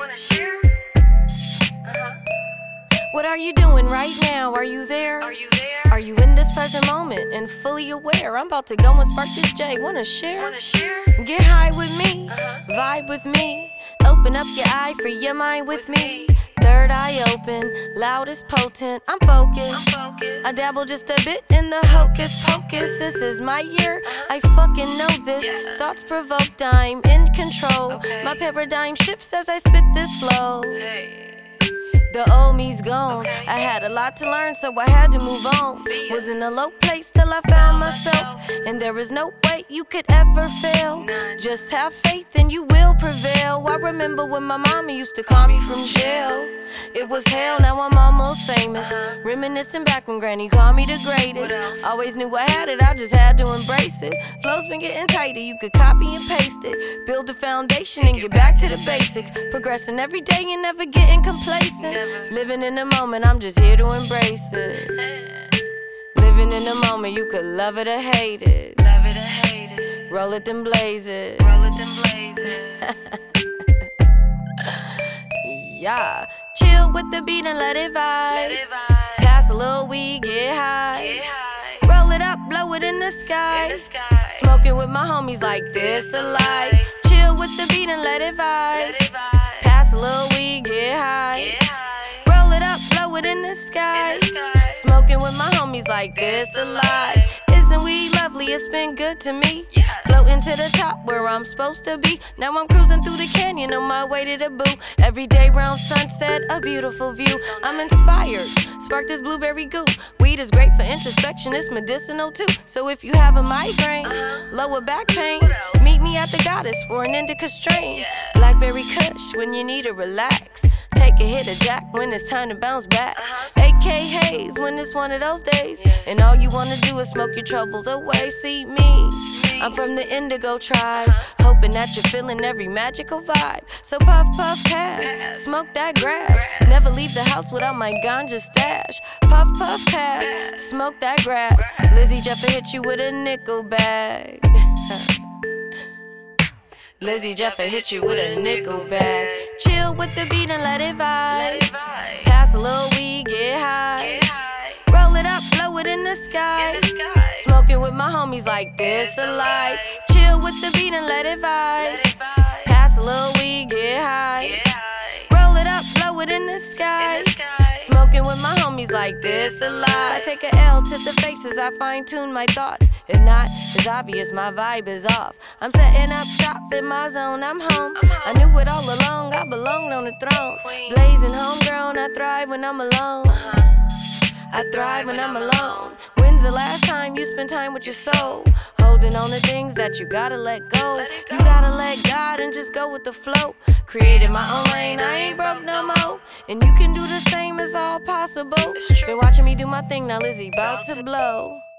Wanna share? What are you doing right now? Are you there? Are you there? Are you in this present moment and fully aware? I'm about to go and spark this J. Wanna share? Wanna share? Get high with me, vibe with me. Open up your eye, free your mind with me. Third eye open, loud is potent. I'm focused. I dabble just a bit in the hocus pocus. This is my year, I fucking know this. Thoughts provoked, I'm in control. My paradigm shifts as I spit this flow. The old me's gone. I had a lot to learn, so I had to move on. Was in a low place till I found myself, and there is no way you could ever fail. Just have faith and you will prevail. I remember when my mama used to call me from jail. It was hell, now I'm almost famous. Reminiscing back when granny called me the greatest. Always knew I had it, I just had to embrace it. Flow's been getting tighter, you could copy and paste it. Build a foundation and get back to the basics. Progressing every day and never getting complacent. Living in the moment, I'm just here to embrace it. Living in the moment, you could love it or hate it. Love it or hate it. Roll it then blaze it. Roll it then blaze it. Yeah, chill with the beat and let it Let vibe. it vibe. Pass a little weed, get high. Get high. Roll it up, blow it in the sky. In the sky. Smoking with my homies like this the life. Chill with the beat and let it vibe. Let it vibe. Pass a little weed, get high. Get high. Roll it up, blow it in the sky. In the sky. Smoking with my homies like this the life. Isn't we lovely? It's been good to me. Yeah. Floating to the top where I'm supposed to be. Now I'm cruising through the canyon on my way to the boo. Every day round sunset, a beautiful view. I'm inspired. Spark this blueberry goo. Weed is great for introspection, it's medicinal too. So if you have a migraine, lower back pain, meet me at the Goddess for an indica strain. Blackberry Kush when you need to relax. Take a hit of Jack when it's time to bounce back. AK Haze when it's one of those days. And all you wanna do is smoke your troubles away. See me, I'm from the Indigo tribe. Hoping that you're feeling every magical vibe. So puff, puff, pass, smoke that grass. Never leave the house without my ganja stash. Puff, puff, pass, smoke that grass. Lizzie Jeffer hit you with a nickel bag. Lizzie Jeffer hit you with a nickel bag. Chill with the beat and let it Let vibe. it vibe. Pass a little weed, get high. Get high. Roll it up, blow it in the sky. In the sky. Smoking with my homies like this the life. Chill with the beat and let it vibe. Let it vibe. Pass a little weed, get high. Get high. Roll it up, blow it in the sky. In the sky. Smoking with my homies like this the life. Take a L to the faces, I fine tune my thoughts. If not, it's obvious my vibe is off. I'm setting up shop in my zone, I'm home. I knew it all along, I belonged on the throne. Blazing homegrown, I thrive when I'm alone. I thrive when I'm alone. When's the last time you spent time with your soul? Holding on to things that you gotta let go. You gotta let God and just go with the flow. Created my own lane, I ain't broke no more. And you can do the same, it's all possible. Been watching me do my thing, now Lizzie bout to blow.